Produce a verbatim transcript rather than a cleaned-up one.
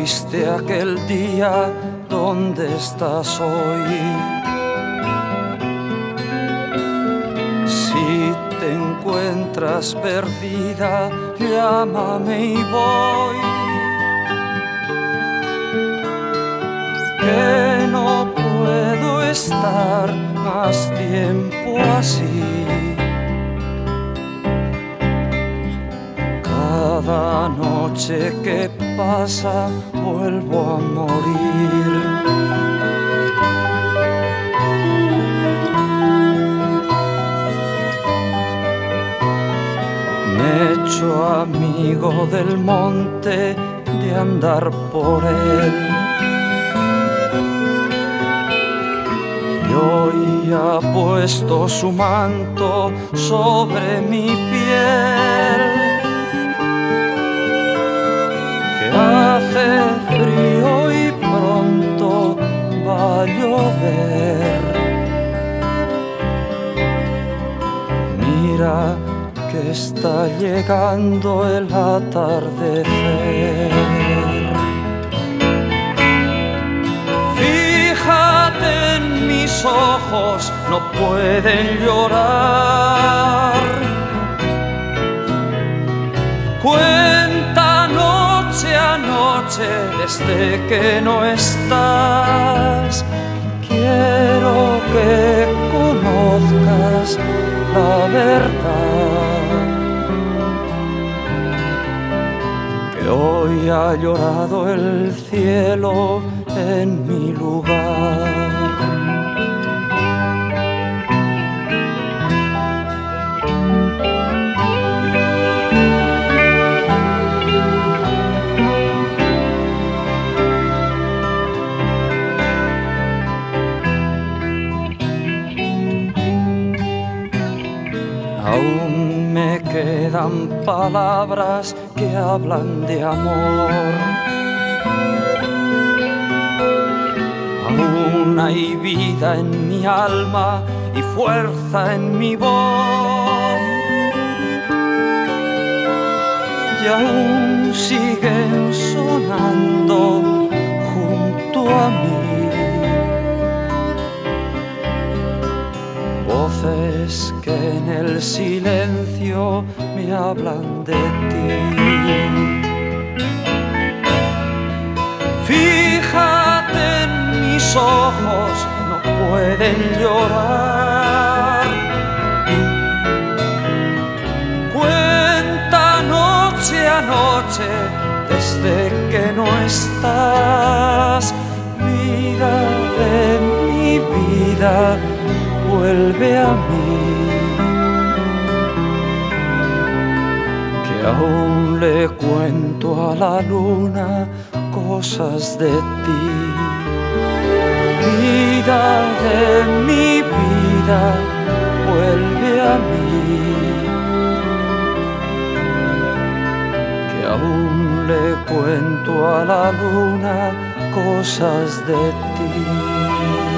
fuiste aquel día, ¿dónde estás hoy? Si te encuentras perdida, llámame y voy. Que no puedo estar más tiempo así. Cada noche que pasa vuelvo a morir. Me he hecho amigo del monte de andar por él. Y hoy ha puesto su manto sobre mi piel. Hace frío y pronto va a llover. Mira que está llegando el atardecer. Fíjate en mis ojos, no pueden llorar. Cuenta noche a noche desde que no estás. Quiero que conozcas la verdad, que hoy ha llorado el cielo en mi lugar. Aún me quedan palabras que hablan de amor. Aún hay vida en mi alma y fuerza en mi voz. Y aún siguen sonando junto a mí voces que en el silencio me hablan de ti. Fíjate en mis ojos, no pueden llorar. Cuenta noche a noche desde que no estás. Vida de mi vida, vuelve a mí, que aún le cuento a la luna cosas de ti. Vida de mi vida, vuelve a mí, que aún le cuento a la luna cosas de ti.